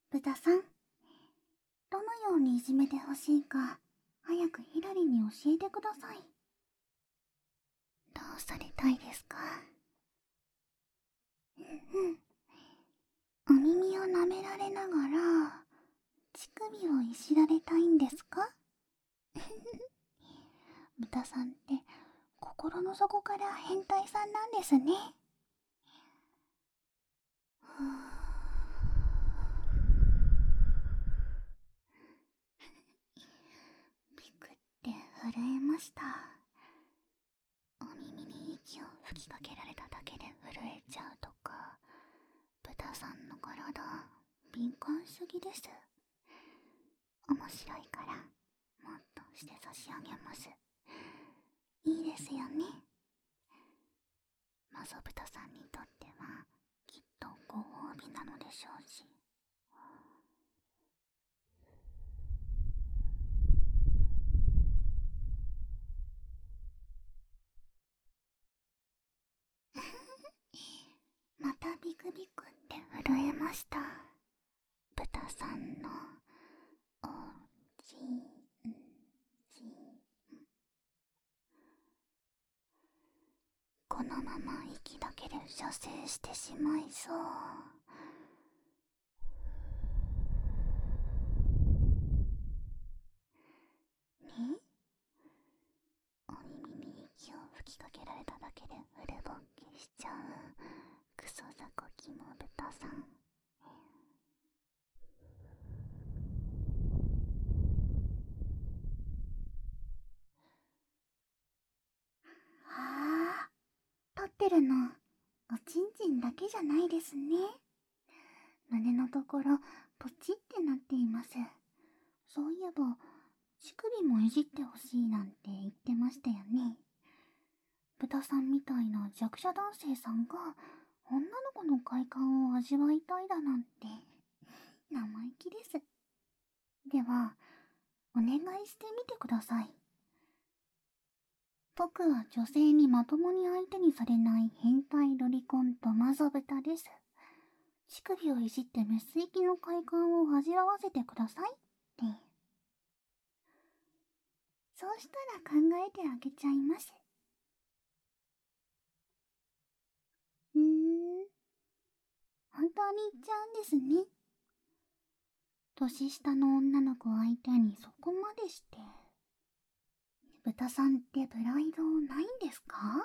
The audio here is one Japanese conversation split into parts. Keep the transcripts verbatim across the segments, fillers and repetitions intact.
豚さん、どのようにいじめてほしいか、早くヒラリに教えてください。どうされたいですか？うんうん。お耳を舐められながら、乳首をいじられたいんですか？豚さんって心の底から変態さんなんですね。ビクって震えました。お耳に息を吹きかけられただけで震えちゃうとか、豚さんの体敏感すぎです。面白いからもっとして差し上げます。いいですよね。マゾブタさんにとってはきっとご褒美なのでしょうし。またビクビクって震えました。豚さんのおちんちん。このまま息だけで射精してしまいそう。ね？お耳に息を吹きかけられただけでフルボッキしちゃうクソザコキモ豚さん。はあ、撮ってるのおちんちんだけじゃないですね。胸のところポチってなっています。そういえば乳首もいじってほしいなんて言ってましたよね。豚さんみたいな弱者男性さんが女の子の快感を味わいたいだなんて生意気です。ではお願いしてみてください。僕は女性にまともに相手にされない変態ロリコンとマゾブタです。乳首をいじってメス行きの快感を味わわせてくださいって。そうしたら考えてあげちゃいます。うーん、本当に言っちゃうんですね。年下の女の子相手にそこまでして。豚さんってプライドないんですか？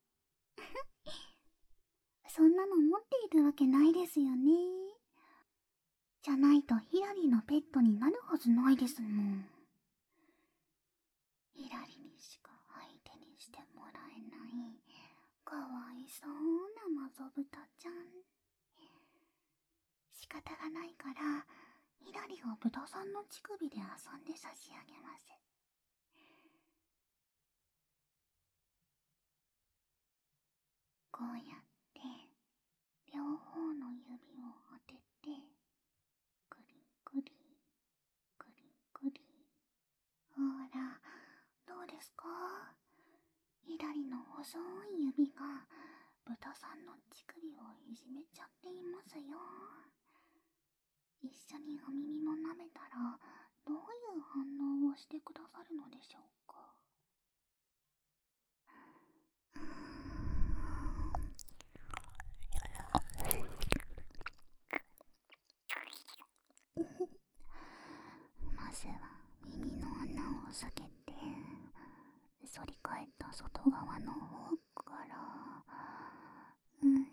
そんなの持っているわけないですよね。じゃないとヒラリのペットになるはずないですもん。ヒラリにしか相手にしてもらえないかわいそうなマゾブタちゃん。仕方がないからヒラリを豚さんの乳首で遊んで差し上げます。こうやって両方の指を当ててくりくりくりくり。ほら、どうですか？左の細い指が豚さんの乳首をいじめちゃっていますよ。一緒にお耳も舐めたらどういう反応をしてくださるのでしょうか？まずは耳の穴を避けて反り返った外側の方からうん、うん、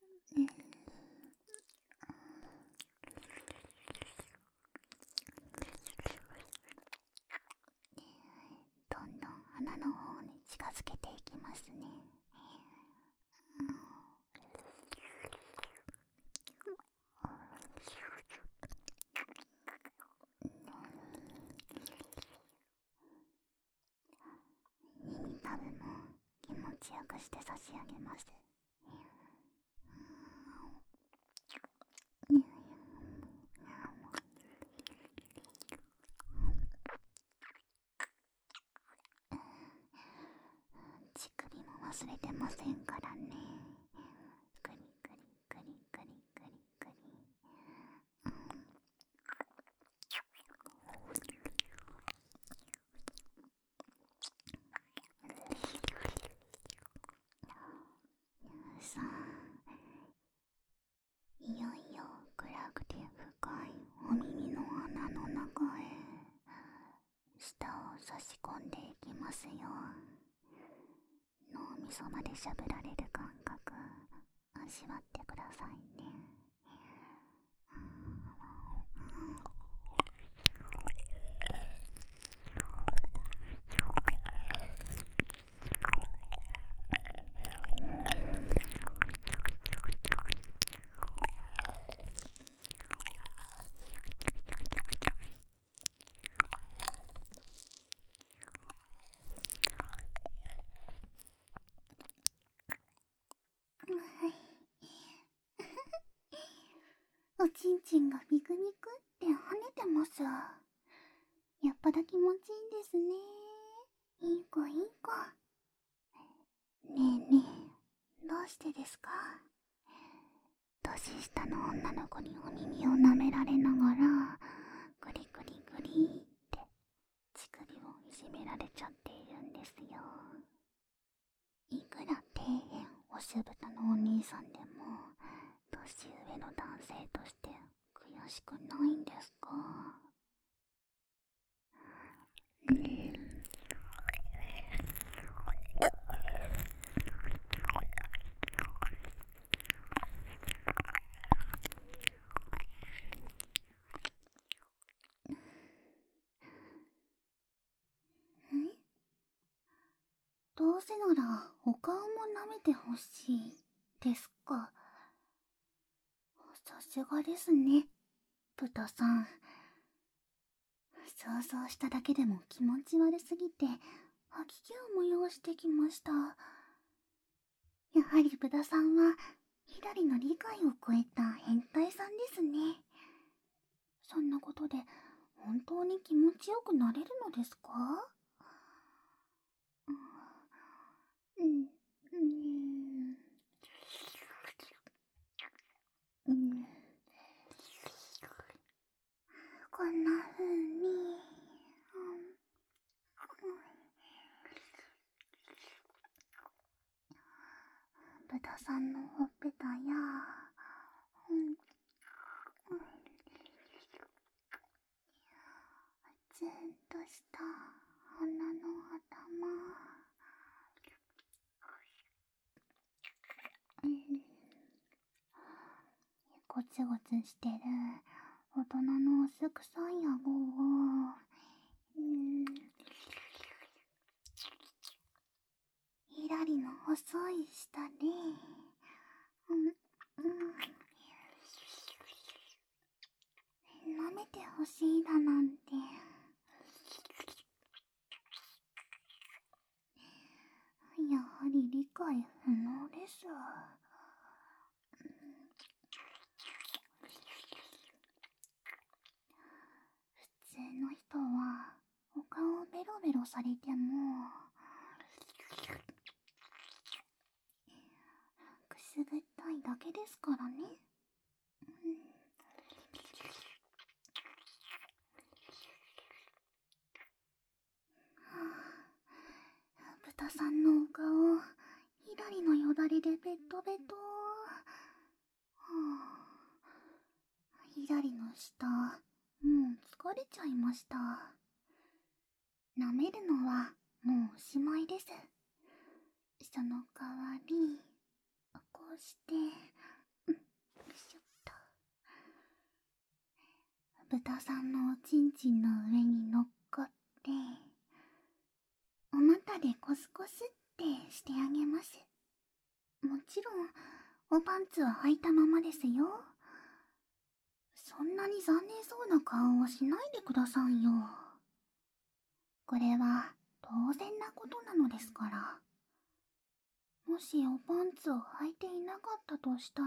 どんどん鼻の方に近づけていきますね。耳たぶも気持ちよくして差し上げます。乳首も忘れてませんからね。くりくりくりくりくりくり。 そまでしゃぶられる感覚味わってくださいね。おちんちんがビクビクって跳ねてます。やっぱだ気持ちいいんですね。いい子いい子。ねえねえ、どうしてですか？年下の女の子にお耳を舐められながらグリグリグリって乳首をいじめられちゃっているんですよ。いくら底辺おしぶたのお兄さんでも年上の男性として悔しくないんですか？うん。どうせならお顔も舐めてほしいですか？さすがですね、豚さん。想像しただけでも気持ち悪すぎて吐き気を催してきました。やはり豚さんはひらりの理解を超えた変態さんですね。そんなことで本当に気持ちよくなれるのですか？うん、うん、うん。こんな風に、うん、豚さんのほっぺたや、うん、ツンとした鼻の頭、うん、ゴツゴツしてる大人のすくさい顎を、うん、ひらりの細い舌で、うん、うん、舐めてほしいだなんて。やはり理解不能です。普通の人はお顔をベロベロされてもくすぐったいだけですからね。うん、豚さんのお顔ひらりのよだれでベトベト。はあ、ひらりの舌もう疲れちゃいました。舐めるのはもうおしまいです。その代わりこうして、うん、よいしょっと。豚さんのおちんちんの上に乗っかってお股でコスコスってしてあげます。もちろんおパンツは履いたままですよ。そんなに残念そうな顔をしないでくださいよ。これは当然なことなのですから。もしおパンツを履いていなかったとしたら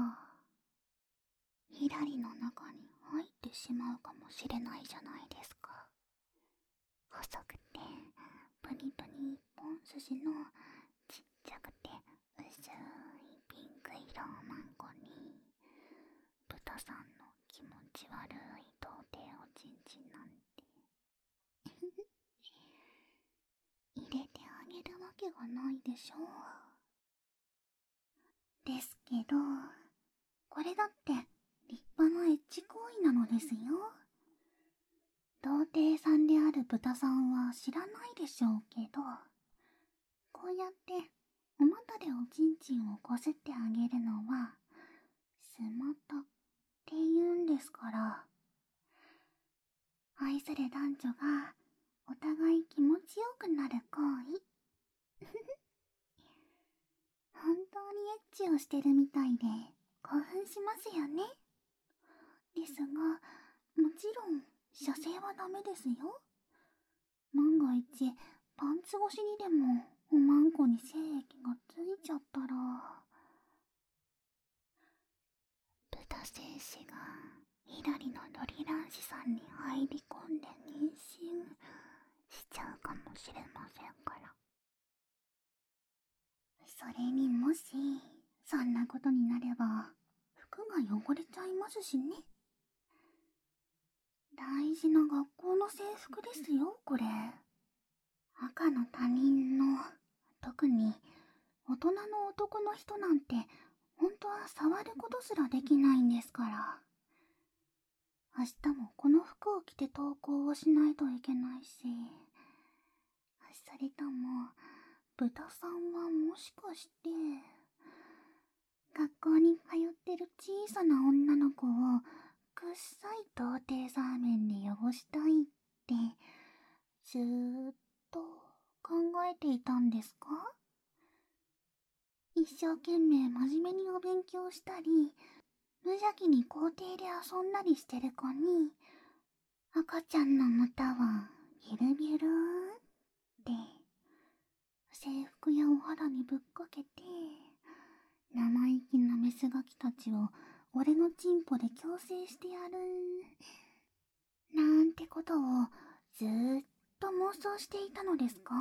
ひらりの中に入ってしまうかもしれないじゃないですか。細くてプニプニ一本筋のちっちゃくて薄いピンク色をマンコに豚さんの気持ち悪い童貞おちんちんなんて入れてあげるわけがないでしょう。ですけどこれだって立派なエッチ行為なのですよ。童貞さんである豚さんは知らないでしょうけど、こうやってお股でおちんちんをこすってあげるのはスマタって言うんですから。愛する男女がお互い気持ちよくなる行為。本当にエッチをしてるみたいで興奮しますよね。ですが、もちろん射精はダメですよ。万が一パンツ越しにでもおまんこに精液がついちゃったら、豚精子がひらりのドリ卵子さんに入り込んで妊娠しちゃうかもしれませんから。それにもしそんなことになれば服が汚れちゃいますしね。大事な学校の制服ですよ、これ。赤の他人の、特に大人の男の人なんて本当は触ることすらできないんですから。明日もこの服を着て登校をしないといけないし、それとも豚さんはもしかして学校に通ってる小さな女の子をくっさい童貞サーメンで汚したいってずーっと考えていたんですか？一生懸命真面目にお勉強したり、無邪気に校庭で遊んだりしてる子に、赤ちゃんの股はビュルビュルーって制服やお肌にぶっかけて、生意気なメスガキたちを俺のチンポで強制してやるなんてことをずーっと妄想していたのですか？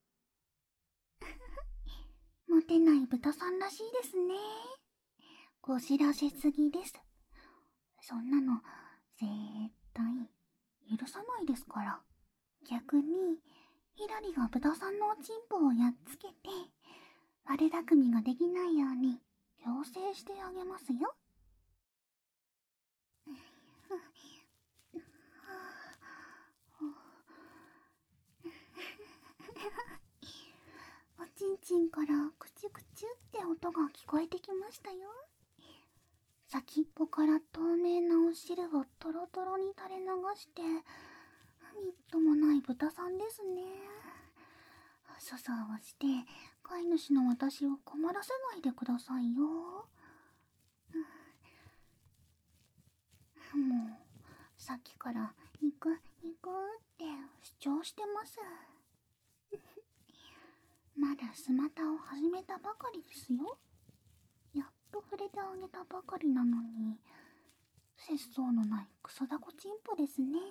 モテない豚さんらしいですね。こじらせすぎです。そんなの絶対許さないですから。逆にひらりが豚さんのおちんぽをやっつけて悪巧みができないように強制してあげますよ。おちんちんからクチュクチュって音が聞こえてきましたよ。先っぽから透明なお汁をトロトロに垂れ流してみっともない豚さんですね。ささをして飼い主の私を困らせないでくださいよ。もうさっきから行く行くって主張してます。まだスマタを始めたばかりですよ。やっと触れてあげたばかりなのに節操のないクソダコチンポですね。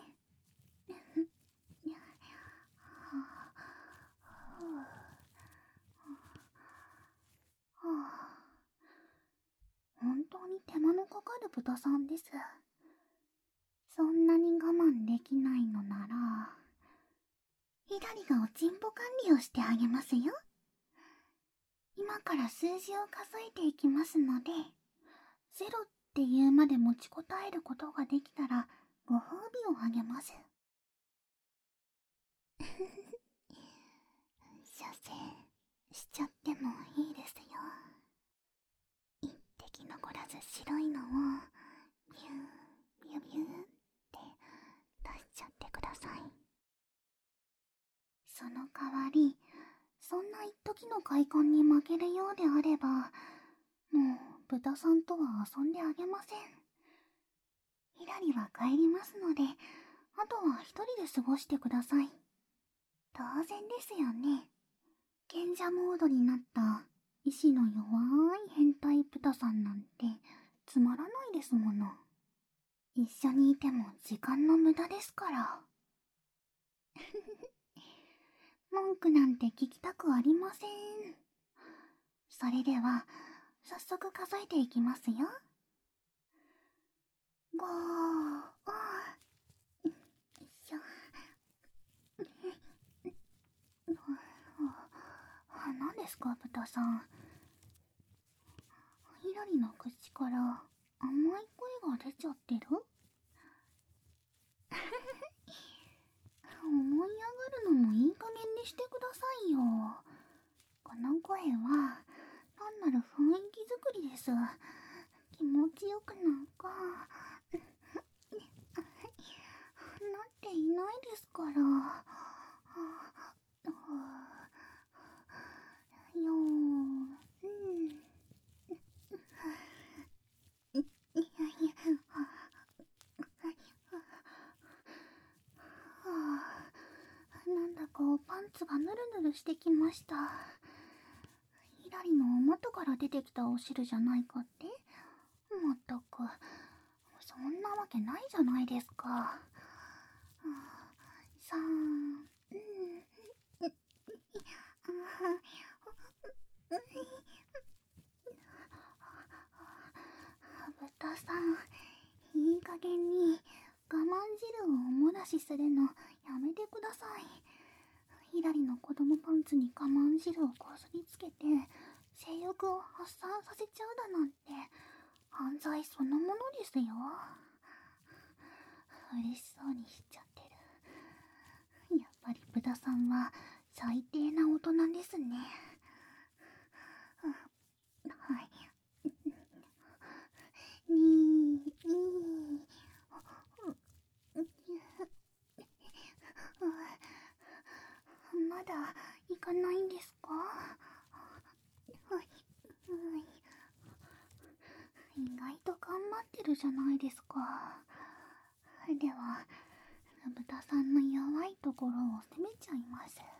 本当に手間のかかる豚さんです。そんなに我慢できないのなら、ひらりがおちんぽ管理をしてあげますよ。今から数字を数えていきますので、ゼロっていうまで持ちこたえることができたらご褒美をあげます。射精しちゃってもいいですよ。一滴残らず白いのをビュービュービューって出しちゃってください。その代わり、そんな一時の快感に負けるようであれば、もう豚さんとは遊んであげません。ひらりは帰りますので、あとは一人で過ごしてください。当然ですよね。賢者モードになった意志の弱い変態豚さんなんてつまらないですもの。一緒にいても時間の無駄ですから。文句なんて聞きたくありません。それでは早速数えていきますよ。ごー、よいしょ。何ですか、豚さん。ひらりの口から甘い声が出ちゃってる？思い上がるのもいい加減にしてくださいよ。この声は気持ちよくなんかなっていないですから。よー、うん。いやいや、はあ、なんだかパンツがヌルヌルしてきました。ひらりの股から出てきたお汁じゃないかって？まったく、そんなわけないじゃないですか。さあ、うん、豚さん、いい加減に我慢汁をおもらしするのやめてください。ひらりの子供パンツに我慢汁をこすりつけて性欲を発散させちゃうだなんて犯罪そのものですよ。嬉しそうにしちゃってる。やっぱり豚さんは最低な大人ですね。はい。にー、にー、まだ行かないんですか？はい、意外と頑張ってるじゃないですか。では、豚さんの弱いところを責めちゃいます。